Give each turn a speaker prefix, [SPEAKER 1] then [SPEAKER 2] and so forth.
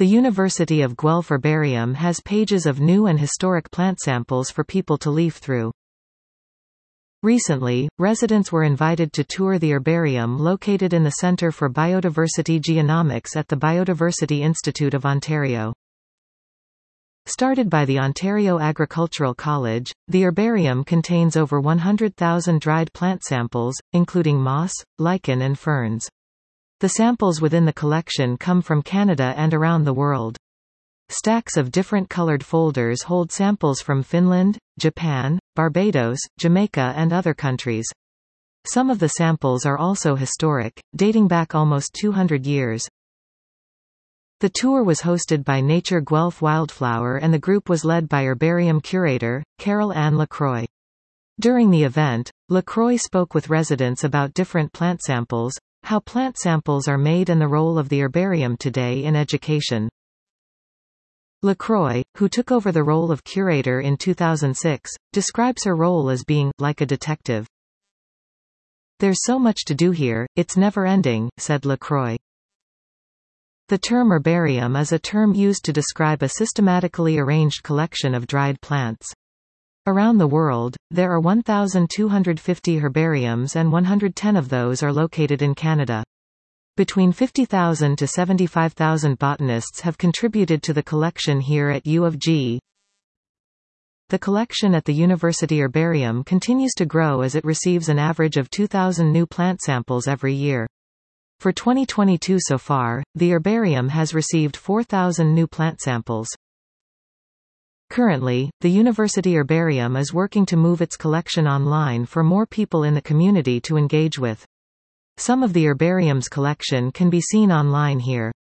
[SPEAKER 1] The University of Guelph Herbarium has pages of new and historic plant samples for people to leaf through. Recently, residents were invited to tour the herbarium located in the Centre for Biodiversity Genomics at the Biodiversity Institute of Ontario. Started by the Ontario Agricultural College, the herbarium contains over 100,000 dried plant samples, including moss, lichen and ferns. The samples within the collection come from Canada and around the world. Stacks of different colored folders hold samples from Finland, Japan, Barbados, Jamaica and other countries. Some of the samples are also historic, dating back almost 200 years. The tour was hosted by Nature Guelph Wildflower and the group was led by herbarium curator, Carol Ann Lacroix. During the event, Lacroix spoke with residents about different plant samples, how plant samples are made and the role of the herbarium today in education. Lacroix, who took over the role of curator in 2006, describes her role as being like a detective. "There's so much to do here, it's never ending," said Lacroix. The term herbarium is a term used to describe a systematically arranged collection of dried plants. Around the world, there are 1,250 herbariums and 110 of those are located in Canada. Between 50,000 to 75,000 botanists have contributed to the collection here at U of G. The collection at the University Herbarium continues to grow as it receives an average of 2,000 new plant samples every year. For 2022 so far, the herbarium has received 4,000 new plant samples. Currently, the University Herbarium is working to move its collection online for more people in the community to engage with. Some of the herbarium's collection can be seen online here.